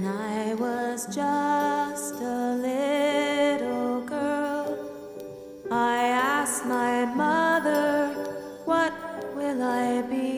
When I was just a little girl, I asked my mother, what will I be